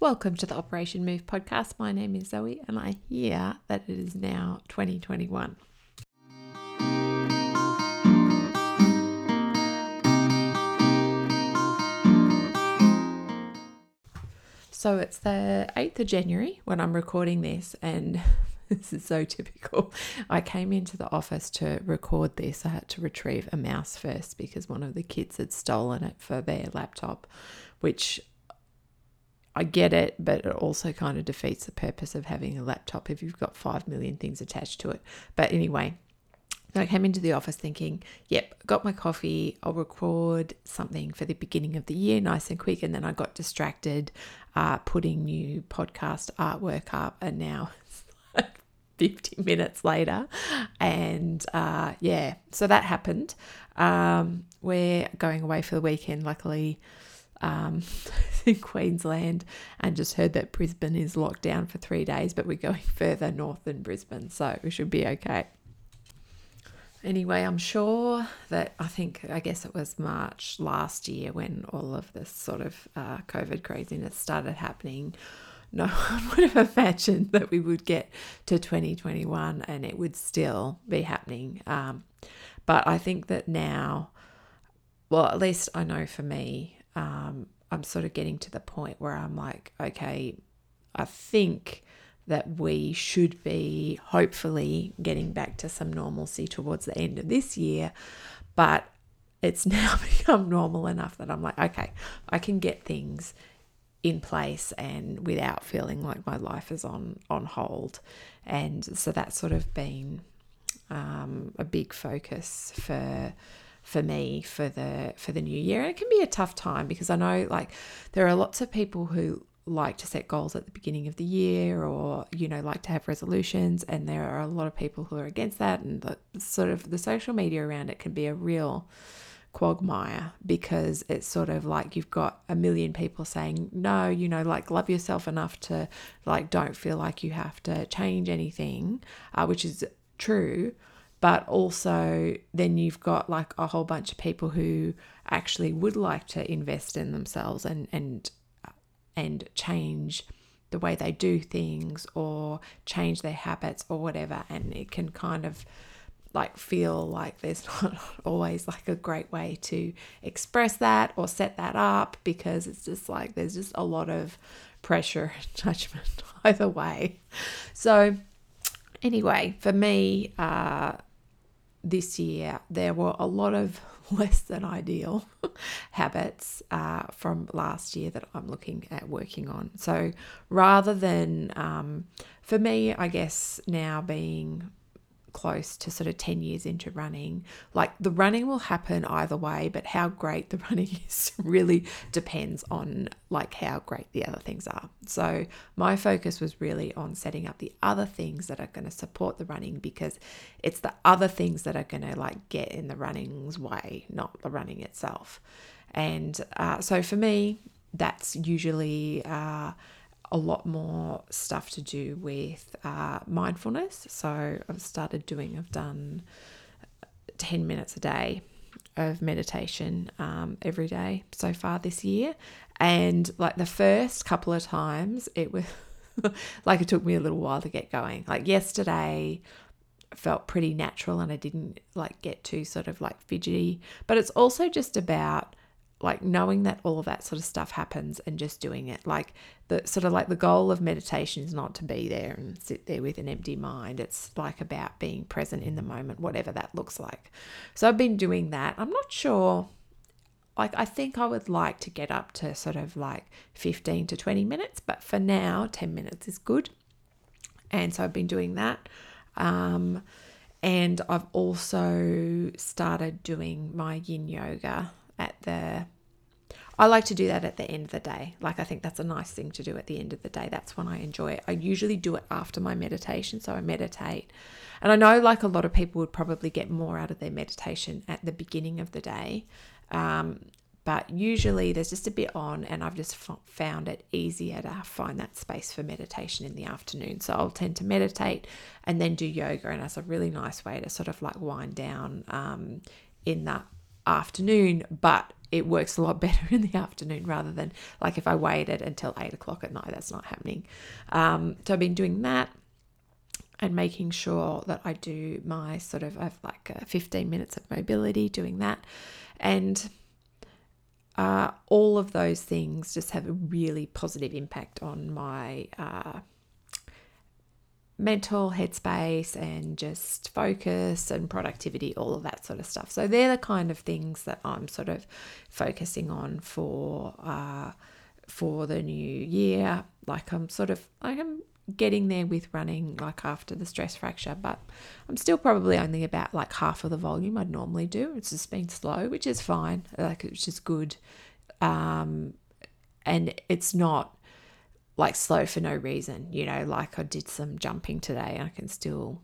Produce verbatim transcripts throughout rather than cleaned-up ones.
Welcome to the Operation Move podcast. My name is Zoe and I hear that it is now twenty twenty-one. So it's the eighth of January when I'm recording this, and this is so typical. I came into the office to record this. I had to retrieve a mouse first because one of the kids had stolen it for their laptop, which I get it, but it also kind of defeats the purpose of having a laptop if you've got five million things attached to it. But anyway, I came into the office thinking, yep, got my coffee, I'll record something for the beginning of the year, nice and quick. And then I got distracted uh, putting new podcast artwork up, and now it's like fifty minutes later. And uh, yeah, so that happened. Um, we're going away for the weekend, luckily. Um, in Queensland, and just heard that Brisbane is locked down for three days, but we're going further north than Brisbane, so we should be okay. Anyway, I'm sure that I think, I guess it was March last year when all of this sort of uh, COVID craziness started happening. No one would have imagined that we would get to twenty twenty-one and it would still be happening. Um, but I think that now, well, at least I know for me, Um, I'm sort of getting to the point where I'm like, okay, I think that we should be hopefully getting back to some normalcy towards the end of this year, but it's now become normal enough that I'm like, okay, I can get things in place and without feeling like my life is on, on hold. And so that's sort of been um, a big focus for for me for the for the new year. And it can be a tough time because I know like there are lots of people who like to set goals at the beginning of the year, or you know like to have resolutions, and there are a lot of people who are against that, and the sort of the social media around it can be a real quagmire because it's sort of like you've got a million people saying no, you know like love yourself enough to like don't feel like you have to change anything, uh, which is true. But also then you've got like a whole bunch of people who actually would like to invest in themselves and and and change the way they do things or change their habits or whatever. And it can kind of like feel like there's not always like a great way to express that or set that up, because it's just like there's just a lot of pressure and judgment either way. So anyway, for me, uh, this year, there were a lot of less than ideal habits uh, from last year that I'm looking at working on. So rather than, um, for me, I guess now being close to sort of ten years into running, like the running will happen either way, but how great the running is really depends on like how great the other things are. So my focus was really on setting up the other things that are going to support the running, because it's the other things that are going to like get in the running's way, not the running itself. And uh, so for me, that's usually uh, a lot more stuff to do with uh, mindfulness. So I've started doing, I've done ten minutes a day of meditation um, every day so far this year. And like the first couple of times it was like it took me a little while to get going. Like yesterday felt pretty natural and I didn't like get too sort of like fidgety, but it's also just about like knowing that all of that sort of stuff happens and just doing it. Like the sort of like the goal of meditation is not to be there and sit there with an empty mind. It's like about being present in the moment, whatever that looks like. So I've been doing that. I'm not sure, like I think I would like to get up to sort of like fifteen to twenty minutes, but for now, ten minutes is good. And so I've been doing that. Um, and I've also started doing my yin yoga at the, I like to do that at the end of the day. Like I think that's a nice thing to do at the end of the day. That's when I enjoy it. I usually do it after my meditation. So I meditate. And I know like a lot of people would probably get more out of their meditation at the beginning of the day. Um, but usually there's just a bit on, and I've just f- found it easier to find that space for meditation in the afternoon. So I'll tend to meditate and then do yoga. And that's a really nice way to sort of like wind down um, in that afternoon, but it works a lot better in the afternoon rather than like if I waited until eight o'clock at night. That's not happening. Um, so I've been doing that and making sure that I do my sort of, I have like uh, fifteen minutes of mobility doing that. And uh, all of those things just have a really positive impact on my uh, mental headspace and just focus and productivity, all of that sort of stuff. So they're the kind of things that I'm sort of focusing on for uh, for the new year. Like I'm sort of, like I'm getting there with running like after the stress fracture, but I'm still probably only about like half of the volume I'd normally do. It's just been slow, which is fine. Like it's just good. Um, and it's not like slow for no reason, you know, like I did some jumping today and I can still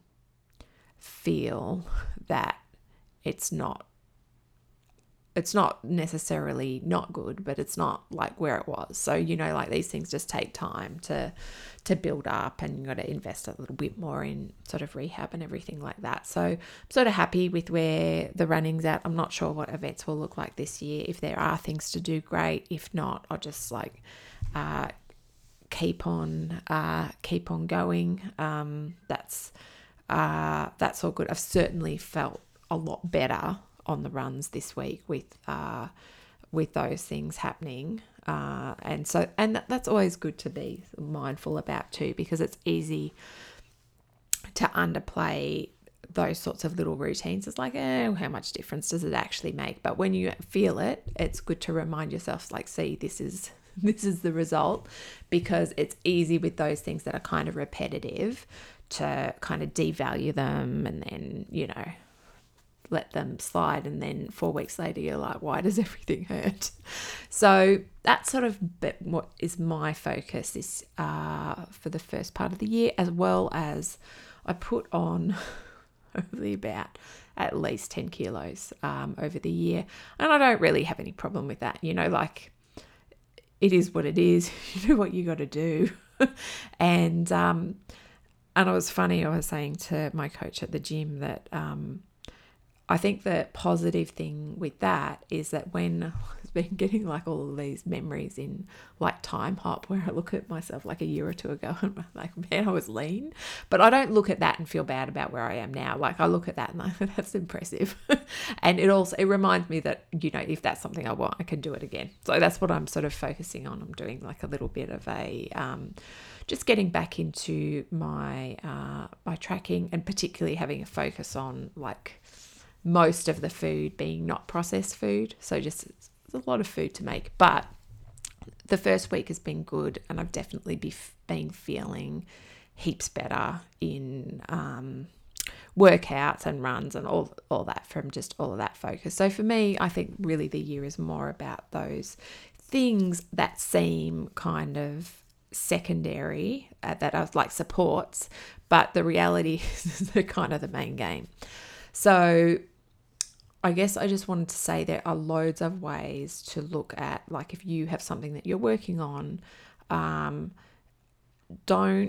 feel that it's not, it's not necessarily not good, but it's not like where it was. So, you know, like these things just take time to, to build up, and you got to invest a little bit more in sort of rehab and everything like that. So I'm sort of happy with where the running's at. I'm not sure what events will look like this year. If there are things to do, great. If not, I'll just like, uh, keep on uh keep on going. Um that's uh that's all good. I've certainly felt a lot better on the runs this week with uh with those things happening, uh and so and that, that's always good to be mindful about too, because it's easy to underplay those sorts of little routines. It's like, eh, how much difference does it actually make? But when you feel it, it's good to remind yourself, like, see, this is this is the result, because it's easy with those things that are kind of repetitive to kind of devalue them and then, you know, let them slide. And then four weeks later, you're like, why does everything hurt? So that's sort of what is my focus this uh, for the first part of the year, as well as I put on probably about at least ten kilos um, over the year. And I don't really have any problem with that. You know, like, it is what it is. You do what you got to do. and um, and it was funny, I was saying to my coach at the gym that um, I think the positive thing with that is that when I've been getting like all of these memories in like time hop, where I look at myself like a year or two ago and I'm like, man, I was lean. But I don't look at that and feel bad about where I am now. Like I look at that and I think that's impressive. And it also, it reminds me that, you know, if that's something I want, I can do it again. So that's what I'm sort of focusing on. I'm doing like a little bit of a, um, just getting back into my, uh, my tracking, and particularly having a focus on like most of the food being not processed food. So just, it's a lot of food to make, but the first week has been good, and I've definitely be, been feeling heaps better in um, workouts and runs and all all that from just all of that focus. So for me, I think really the year is more about those things that seem kind of secondary, uh, that are like supports, but the reality is they're kind of the main game. So I guess I just wanted to say there are loads of ways to look at, like, if you have something that you're working on, um, don't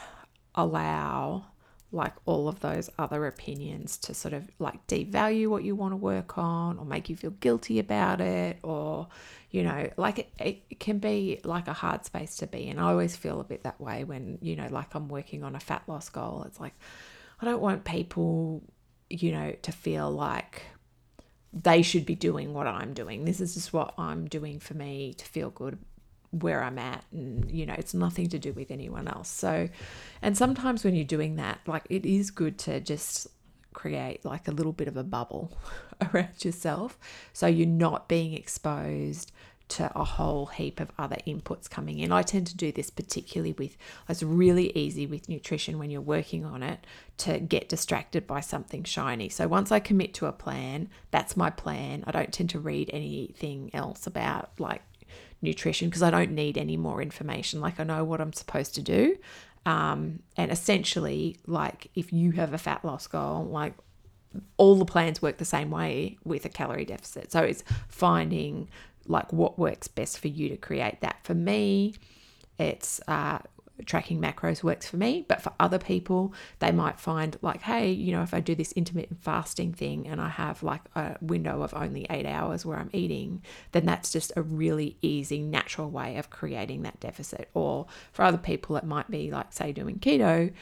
allow like all of those other opinions to sort of like devalue what you want to work on, or make you feel guilty about it, or, you know, like it, it can be like a hard space to be in. I always feel a bit that way when, you know, like I'm working on a fat loss goal. It's like, I don't want people, you know, to feel like they should be doing what I'm doing. This is just what I'm doing for me to feel good where I'm at, and, you know, it's nothing to do with anyone else. So, and sometimes when you're doing that, like, it is good to just create like a little bit of a bubble around yourself, so you're not being exposed to a whole heap of other inputs coming in. I tend to do this particularly with, it's really easy with nutrition when you're working on it to get distracted by something shiny. So once I commit to a plan, that's my plan. I don't tend to read anything else about like nutrition, because I don't need any more information. Like, I know what I'm supposed to do. Um, and essentially, like, if you have a fat loss goal, like, all the plans work the same way with a calorie deficit. So it's finding like what works best for you to create that. For me, it's uh, tracking macros works for me. But for other people, they might find like, hey, you know, if I do this intermittent fasting thing and I have like a window of only eight hours where I'm eating, then that's just a really easy, natural way of creating that deficit. Or for other people, it might be like, say, doing keto.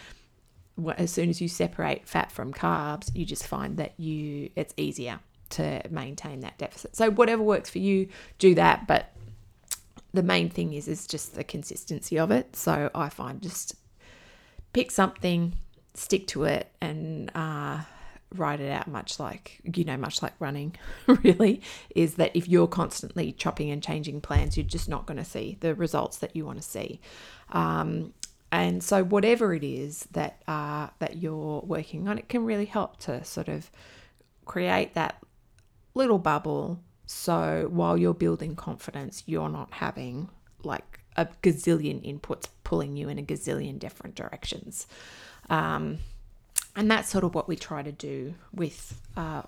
As soon as you separate fat from carbs, you just find that you it's easier to maintain that deficit. So whatever works for you, do that. But the main thing is is just the consistency of it. So I find just pick something, stick to it, and uh, write it out. Much like you know, much like running, really, is that if you're constantly chopping and changing plans, you're just not going to see the results that you want to see. Um, and so whatever it is that uh, that you're working on, it can really help to sort of create that little bubble. So while you're building confidence, you're not having like a gazillion inputs pulling you in a gazillion different directions. Um, and that's sort of what we try to do with, uh,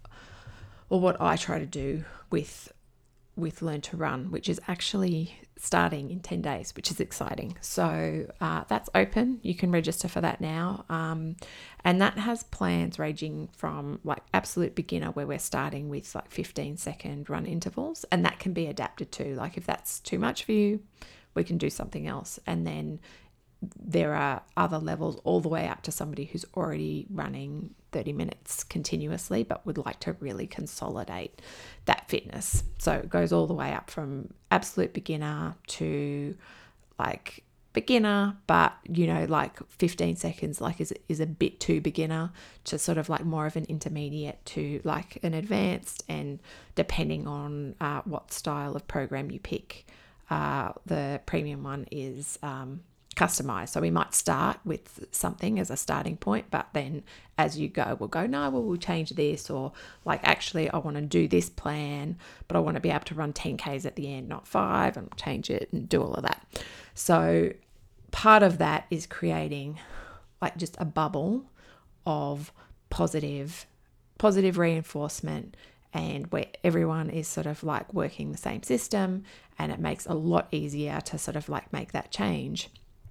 or what I try to do with with Learn to Run, which is actually starting in ten days, which is exciting. So uh, that's open. You can register for that now. Um, and that has plans ranging from like absolute beginner, where we're starting with like fifteen second run intervals, and that can be adapted to. Like if that's too much for you, we can do something else. And then there are other levels all the way up to somebody who's already running thirty minutes continuously but would like to really consolidate that fitness. So it goes all the way up from absolute beginner to like beginner, but you know, like fifteen seconds like is is a bit too beginner, to sort of like more of an intermediate to like an advanced, and depending on uh, what style of program you pick, uh, the premium one is um, customized. So we might start with something as a starting point, but then as you go, we'll go, no, well, we'll change this, or like, actually, I want to do this plan, but I want to be able to run ten Ks at the end, not five, and change it and do all of that. So part of that is creating like just a bubble of positive, positive reinforcement, and where everyone is sort of like working the same system, and it makes a lot easier to sort of like make that change.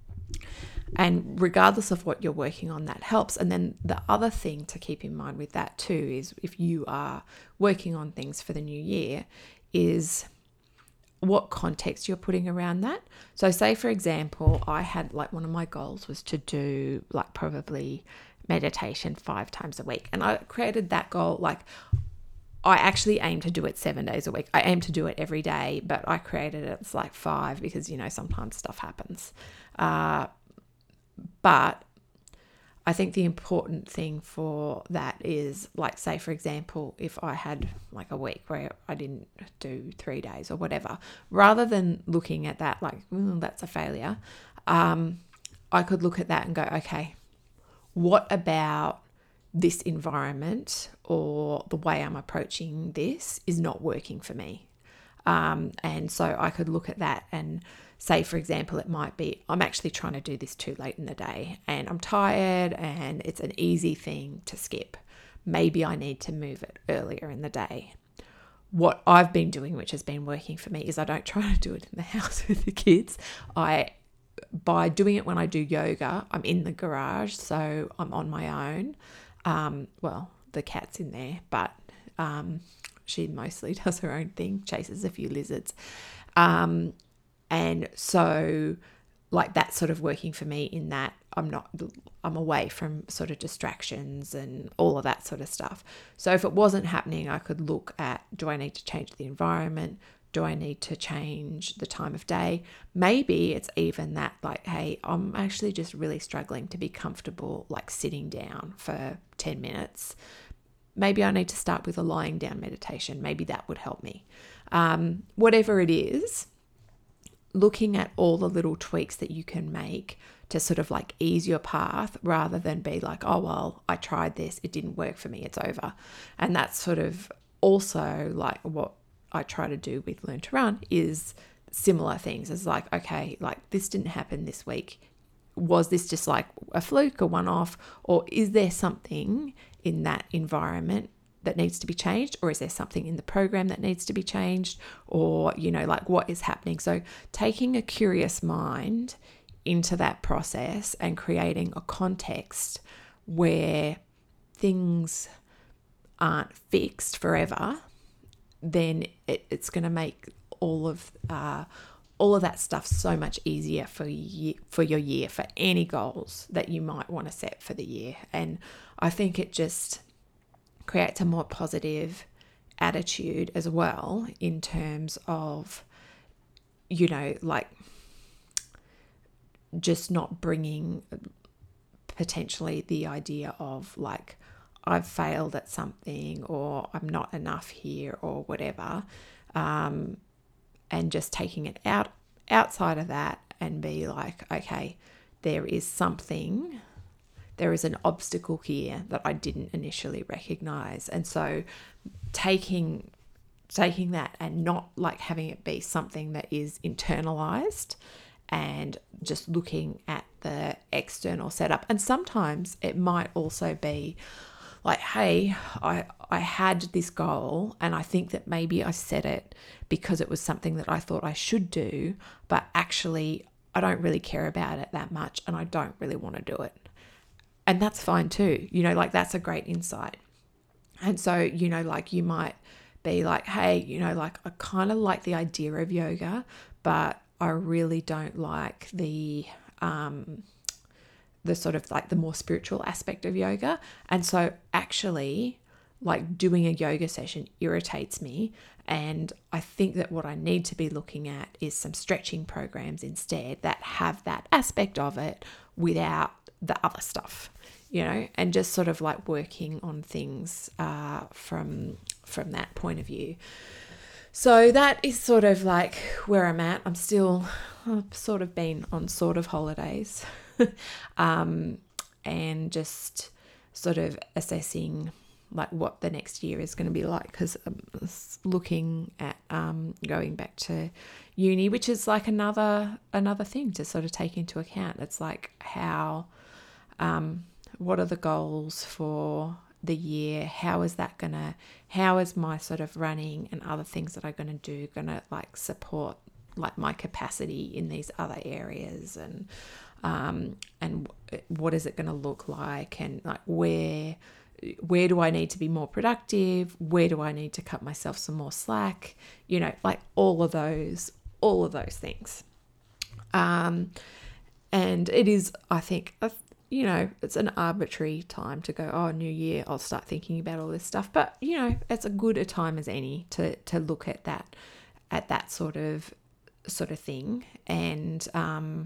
And regardless of what you're working on, that helps. And then the other thing to keep in mind with that too is, if you are working on things for the new year, is what context you're putting around that. So say, for example, I had like one of my goals was to do like probably meditation five times a week. And I created that goal. Like I actually aim to do it seven days a week. I aim to do it every day, but I created it as like five because, you know, sometimes stuff happens. Uh, but I think the important thing for that is, like, say, for example, if I had like a week where I didn't do three days or whatever, rather than looking at that like, mm, that's a failure, um, I could look at that and go, okay, what about this environment or the way I'm approaching this is not working for me? Um, and so I could look at that and say, for example, it might be, I'm actually trying to do this too late in the day and I'm tired and it's an easy thing to skip. Maybe I need to move it earlier in the day. What I've been doing, which has been working for me, is I don't try to do it in the house with the kids. I, by doing it when I do yoga, I'm in the garage, so I'm on my own. Um, well, the cat's in there, but um, she mostly does her own thing, chases a few lizards. Um, and so like that's sort of working for me in that I'm not, I'm away from sort of distractions and all of that sort of stuff. So if it wasn't happening, I could look at, do I need to change the environment? Do I need to change the time of day? Maybe it's even that like, hey, I'm actually just really struggling to be comfortable like sitting down for ten minutes. Maybe I need to start with a lying down meditation. Maybe that would help me. Um, whatever it is, looking at all the little tweaks that you can make to sort of like ease your path, rather than be like, oh, well, I tried this, it didn't work for me, it's over. And that's sort of also like what I try to do with Learn to Run, is similar things. It's like, okay, like this didn't happen this week. Was this just like a fluke, a one-off, or is there something in that environment that needs to be changed, or is there something in the program that needs to be changed, or, you know, like what is happening? So taking a curious mind into that process and creating a context where things aren't fixed forever, then it, it's going to make all of uh, all of that stuff so much easier for you, for your year, for any goals that you might want to set for the year. And I think it just creates a more positive attitude as well in terms of, you know, like just not bringing potentially the idea of like, I've failed at something or I'm not enough here or whatever, um, and just taking it out outside of that and be like, okay, there is something, there is an obstacle here that I didn't initially recognize. And so taking taking that and not like having it be something that is internalized and just looking at the external setup. And sometimes it might also be like, hey, I I had this goal and I think that maybe I set it because it was something that I thought I should do, but actually I don't really care about it that much and I don't really want to do it. And that's fine too. You know, like that's a great insight. And so, you know, like you might be like, hey, you know, like I kind of like the idea of yoga, but I really don't like the um the sort of like the more spiritual aspect of yoga. And so actually like doing a yoga session irritates me. And I think that what I need to be looking at is some stretching programs instead that have that aspect of it without the other stuff, you know, and just sort of like working on things uh, from, from that point of view. So that is sort of like where I'm at. I'm still I've sort of been on sort of holidays um, and just sort of assessing like what the next year is going to be like, because I'm looking at um, going back to uni, which is like another another thing to sort of take into account. It's like how, um, what are the goals for the year? How is that gonna, how is my sort of running and other things that I'm gonna do gonna like support like my capacity in these other areas, and um, and what is it gonna look like, and like where where do I need to be more productive? Where do I need to cut myself some more slack? You know, like all of those, all of those things. Um, and it is, I think, a, you know, it's an arbitrary time to go, oh, new year, I'll start thinking about all this stuff. But, you know, it's a good a time as any to, to look at that, at that sort of, sort of thing. And, um,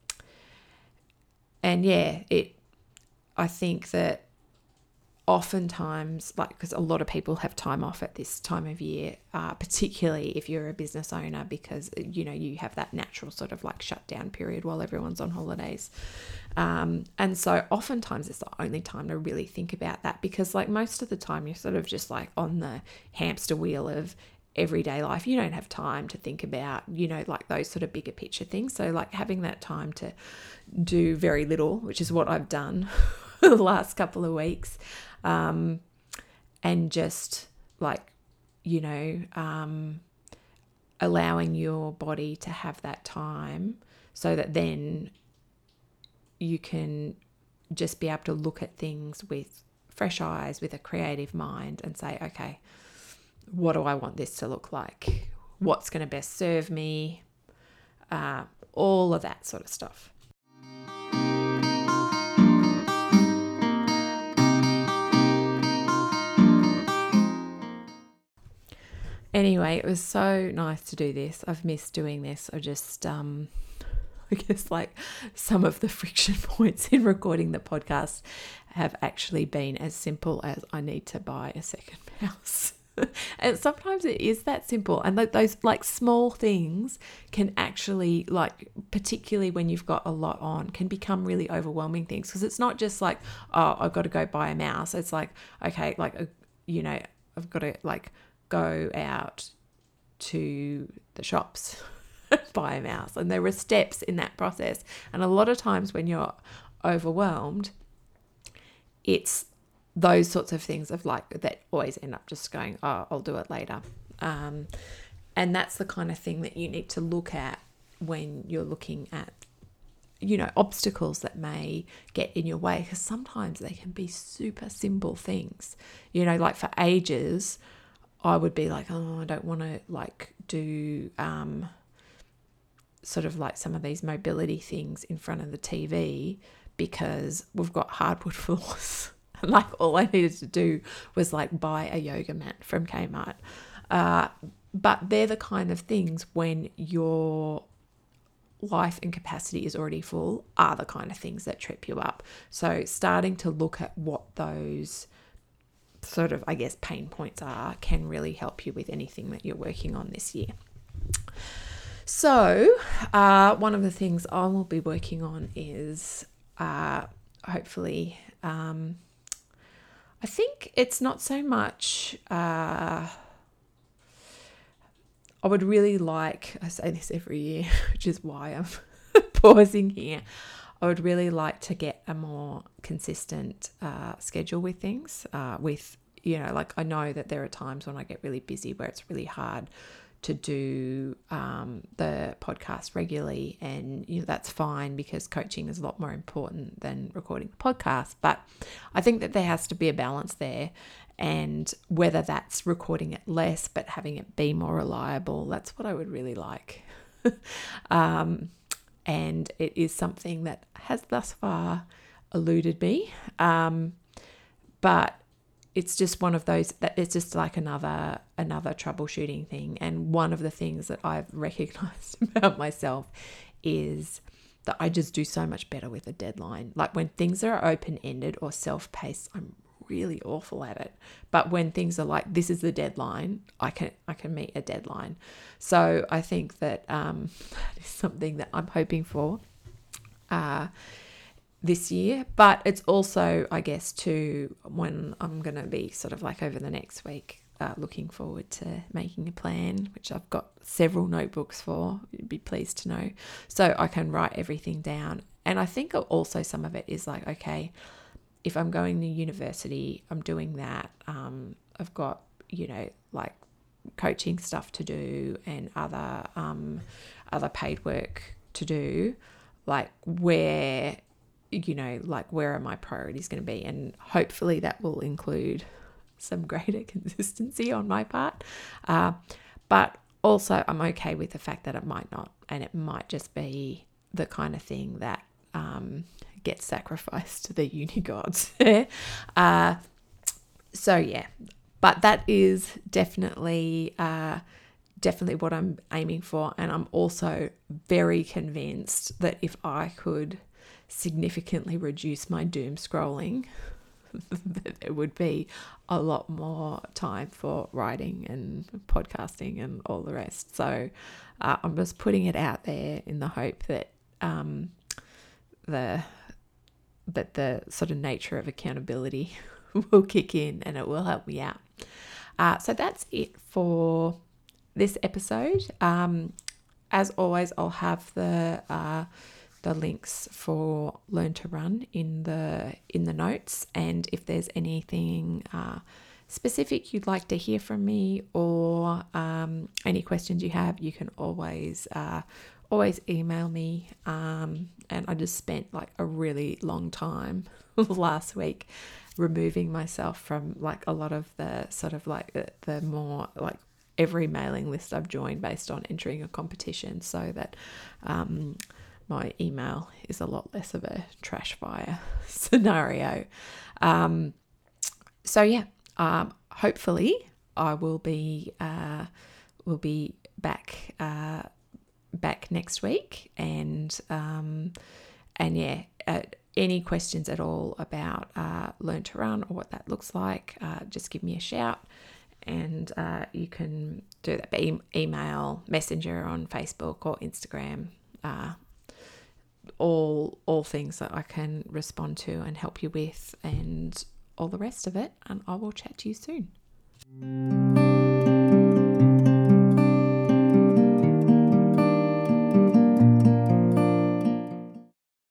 and yeah, it, I think that, oftentimes, like, because a lot of people have time off at this time of year, uh, particularly if you're a business owner, because, you know, you have that natural sort of like shutdown period while everyone's on holidays. Um, and so oftentimes it's the only time to really think about that, because like most of the time you're sort of just like on the hamster wheel of everyday life. You don't have time to think about, you know, like those sort of bigger picture things. So like having that time to do very little, which is what I've done the last couple of weeks. Um, and just like, you know, um, allowing your body to have that time so that then you can just be able to look at things with fresh eyes, with a creative mind, and say, okay, what do I want this to look like? What's going to best serve me? Uh, all of that sort of stuff. Anyway, it was so nice to do this. I've missed doing this. I just, um, I guess like some of the friction points in recording the podcast have actually been as simple as I need to buy a second mouse. And sometimes it is that simple. And like those like small things can actually, like, particularly when you've got a lot on, can become really overwhelming things. Because it's not just like, oh, I've got to go buy a mouse. It's like, okay, like, uh, you know, I've got to like go out to the shops, buy a mouse. And there are steps in that process. And a lot of times when you're overwhelmed, it's those sorts of things of like that always end up just going, oh, I'll do it later. Um, and that's the kind of thing that you need to look at when you're looking at you know, obstacles that may get in your way, because sometimes they can be super simple things. You know, like for ages, I would be like, oh, I don't want to like do um, sort of like some of these mobility things in front of the T V because we've got hardwood floors. Like all I needed to do was like buy a yoga mat from Kmart. Uh, but they're the kind of things when your life and capacity is already full are the kind of things that trip you up. So starting to look at what those sort of, I guess, pain points are can really help you with anything that you're working on this year. So uh, one of the things I will be working on is uh, hopefully, um, I think it's not so much, uh, I would really like, I say this every year, which is why I'm pausing here. I would really like to get a more consistent uh, schedule with things, uh, with, you know, like I know that there are times when I get really busy where it's really hard to do um, the podcast regularly, and you know that's fine because coaching is a lot more important than recording the podcast. But I think that there has to be a balance there, and whether that's recording it less but having it be more reliable, that's what I would really like. um, and it is something that has thus far eluded me, um, but it's just one of those that it's just like another another troubleshooting thing. And one of the things that I've recognized about myself is that I just do so much better with a deadline. Like when things are open-ended or self-paced, I'm really awful at it. But when things are like, this is the deadline, I can I can meet a deadline. So I think that um, that is something that I'm hoping for uh, this year. But it's also, I guess, too, when I'm going to be sort of like over the next week, uh, looking forward to making a plan, which I've got several notebooks for, you'd be pleased to know, so I can write everything down. And I think also some of it is like, okay, if I'm going to university, I'm doing that. Um, I've got, you know, like coaching stuff to do and other um, other paid work to do. Like where, you know, like where are my priorities going to be? And hopefully that will include some greater consistency on my part. Uh, but also I'm okay with the fact that it might not, and it might just be the kind of thing that um, gets sacrificed to the uni gods. uh, so yeah, but that is definitely, uh, definitely what I'm aiming for. And I'm also very convinced that if I could significantly reduce my doom scrolling, that there would be a lot more time for writing and podcasting and all the rest. So uh, I'm just putting it out there in the hope that um, the that the sort of nature of accountability will kick in and it will help me out. Uh, so that's it for this episode. Um, as always, I'll have the uh, the links for Learn to Run in the in the notes, and if there's anything uh, specific you'd like to hear from me, or um, any questions you have, you can always uh, always email me. Um, and I just spent like a really long time last week removing myself from like a lot of the sort of like the, the more like every mailing list I've joined based on entering a competition, so that um, my email is a lot less of a trash fire scenario. Um, so yeah, um, hopefully I will be uh, will be back uh, back next week, and um, and yeah, uh, any questions at all about uh, Learn to Run or what that looks like, uh, just give me a shout. And uh, you can do that by e- email, messenger on Facebook or Instagram, uh, all all things that I can respond to and help you with, and all the rest of it. And I will chat to you soon.